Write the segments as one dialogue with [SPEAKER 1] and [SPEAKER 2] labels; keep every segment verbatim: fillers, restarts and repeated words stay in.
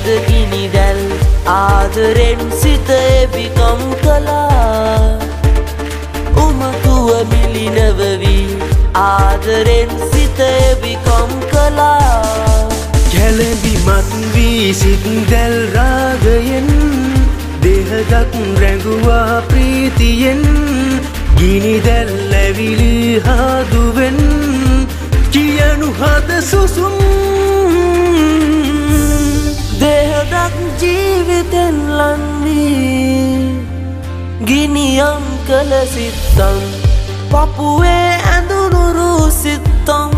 [SPEAKER 1] හද ගිනි දැල් ආදරෙන් සිත එබිකම් කළා උමතුව මිලිනවවි ආදරෙන් සිත එබිකම් කළා
[SPEAKER 2] කැළඹි මත් වී සිත් දැල් රාගයෙන් දෙහදක් රැඟුවා ප්‍රීතියෙන් ගිනි දැල් ඇවිලි හාදුවෙන් කියනු හද සුසුම්
[SPEAKER 1] දෙහදක් ජීවිතෙන් ලන්වී ගිනියම් කළ සිත්තම් පපුුවේ ඇඳුනුරු සිත්තම්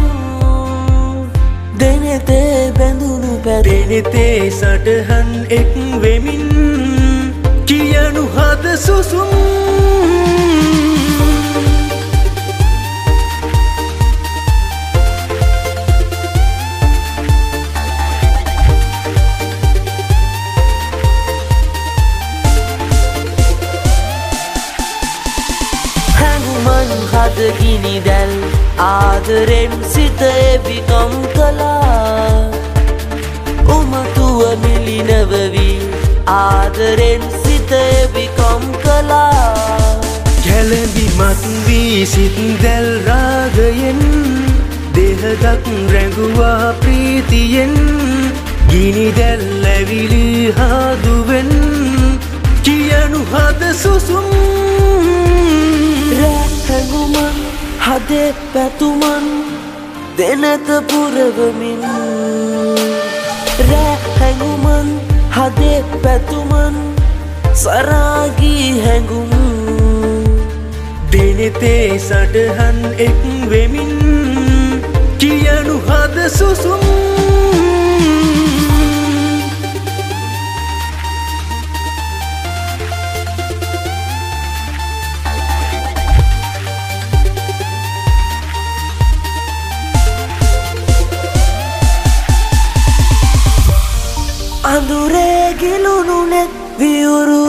[SPEAKER 1] දෙනෙතේ බැඳුණු
[SPEAKER 2] පැරෙනෙතේ සටහන් එක් වෙමින් කියනු හද සුසුම්
[SPEAKER 1] හද ගිනි දැල් ආදරෙන් සිත එබිකම් කළා උමතුව මිලිනවවි ආදරෙන් සිත එබිකම් කළා
[SPEAKER 2] කැළඹි මත් වී සිත් දැල් රාගයෙන් දෙහදක් රැඟුවා ප්‍රීතියෙන් ගිනි දැල් ඇවිලි හාදුවෙන් කියනු හද සුසුම්
[SPEAKER 1] හැඟුමන් හදේ පැතුමන් දෙනත පුරවමින් රෑ හැඟුමන් හදේ පැතුමන් සරාගී හැඟුම්
[SPEAKER 2] දෙනෙතේ සටහන් එක් වෙමින් කියනු හද සුසුම්
[SPEAKER 1] අඳුරේ ගිලුණු නෙත් විවුරු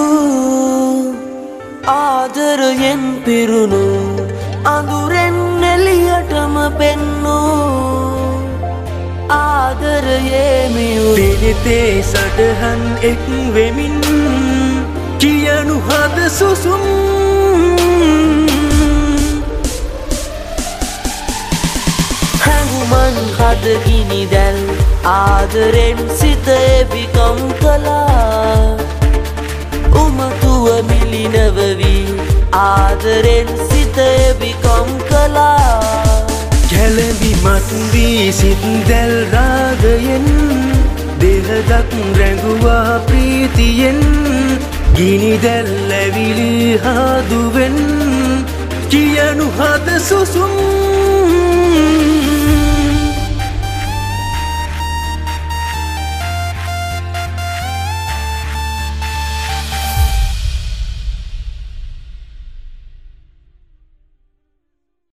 [SPEAKER 1] ආදරයෙන් පිරුණු අඳුරෙන් එළියටම පෙන්නු ආදරයේ මියුරු
[SPEAKER 2] දෙනෙතේ සටහන් එක් වෙමින් කියනු හද සුසුම්
[SPEAKER 1] හැඟුමන් හද ගිනි දැල් ආදරෙන් සිත එබිකම් කළා උමතුව මිලිනවවි ආදරෙන් සිත එබිකම් කළා
[SPEAKER 2] කැළඹි මත් වී සිත් දැල් රාගයෙන් දෙහදක් රැඟුවා ප්‍රීතියෙන් ගිනි දැල් ඇවිලි හාදුවෙන් කියනු හද සුසුම්